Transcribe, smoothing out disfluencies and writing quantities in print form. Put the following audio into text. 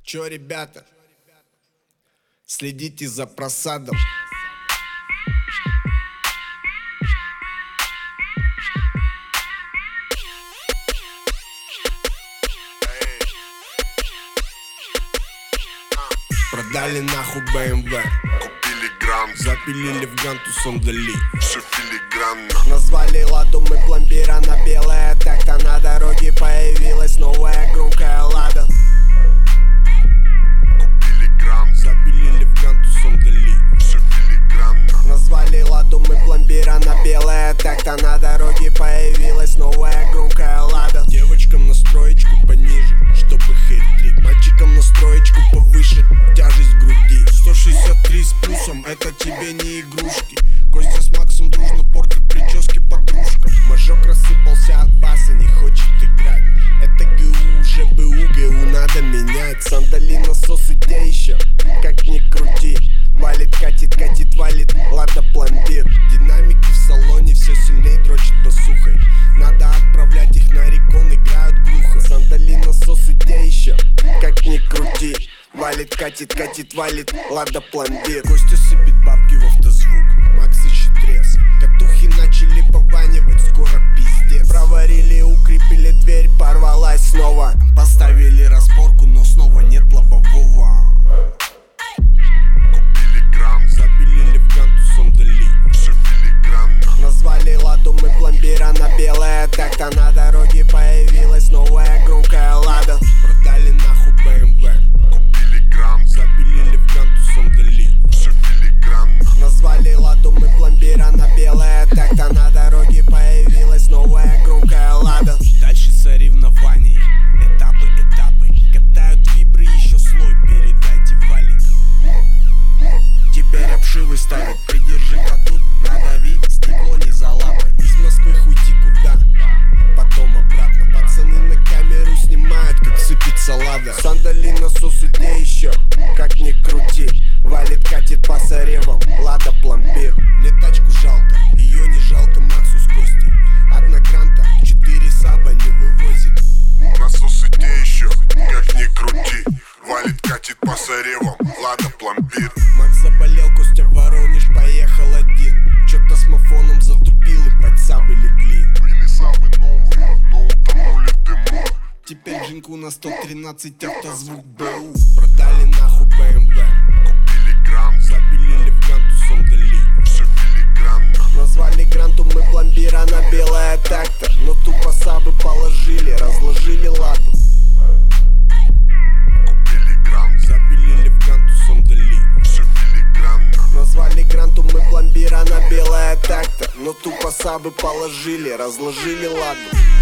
Чё, ребята, следите за просадом. Продали нахуй BMW, купили грант, запилили в гранту сандали. все филигранно. Назвали ладу мы пломбира на белое. Так-то на дороге появилась новая громкая лада. Купили грант, Запилили в гранту сандали. все филигранно. Назвали ладу мы пломбира на белое. Так-то на дороге появилась новая громкая лада. Девочкам настроечку пониже, чтобы хейт-трик. Мальчикам настроечку повыше, тяжесть в груди. 163 с плюсом, это тебе не игрушки. Костя с Максом дружно портят прически подружка. Мажок рассыпался от баса, не хочет играть. Это ГУ, уже БУ, ГУ надо менять. Сандали, насосы, те еще, как ни крути. Валит, катит, катит, валит, лада пломбир. Динамики в салоне все сильнее дрочат басухой. Надо отправлять их на рекон, играют глухо. Сандали, насосы, те еще, как ни крути. Валит, катит, катит, валит, лада пломбир. Костя сыпет бабки в автозвук, Макс ищет трес. Катухи начали пованивать, скоро пиздец. Проварили, укрепили дверь, порвалась снова. Поставили распорку, но снова нет лобового. Купили грант, Запилили в гранту сандали. все филигранно. Назвали ладу мы пломбира на белое. Так-то на дороге появилась новая громкая лада. Продали нахуй BMW, Купили грант, запилили в гранту сандали. все филигранно. Назвали ладу мы пломбира на белое. Так-то на дороге появилась новая громкая лада. Дальше соревнований, этапы, этапы. Катают вибры, еще слой, передайте валик. Теперь обшивы ставят, придержи катут, надави, стекло не залапай. Из Москвы уйти куда, потом обратно. Пацаны на камеру снимают, как сыпется лада. Сандали, насосы, те еще, как ни крути. Валит, катит по соревам, лада пломбир. Мне тачку жалко, ее не жалко Максу с Костей. Одна гранта, 4 саба не вывозит. Насосы те еще, как ни крути. Валит, катит по соревам, лада пломбир. Макс заболел, Костя в Воронеж поехал один. Чё-то с мафоном затупил и под сабы легли. Были сабы новые, но утонули в дыму. Теперь Женьку на 113 автозвук БУ. Продали нахуй BMW, Купили грант, запилили в гранту сандали. все филигранно. Назвали гранту мы пломбира на белое. Так-то, но тупо сабы положили, разложили ладу. Купили грант, Запилили в гранту сандали. все филигранно. Назвали гранту мы пломбира на белое. Так-то, но тупо сабы положили, разложили ладу.